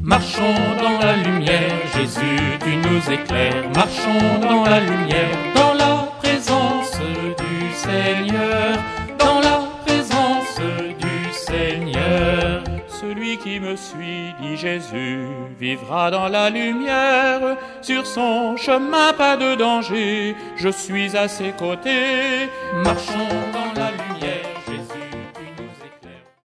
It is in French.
Marchons dans la lumière, Jésus, tu nous éclaires. Marchons dans la lumière, dans la présence du Seigneur, dans la présence du Seigneur. Celui qui me suit, dit Jésus, vivra dans la lumière. Sur son chemin, pas de danger, je suis à ses côtés. Marchons dans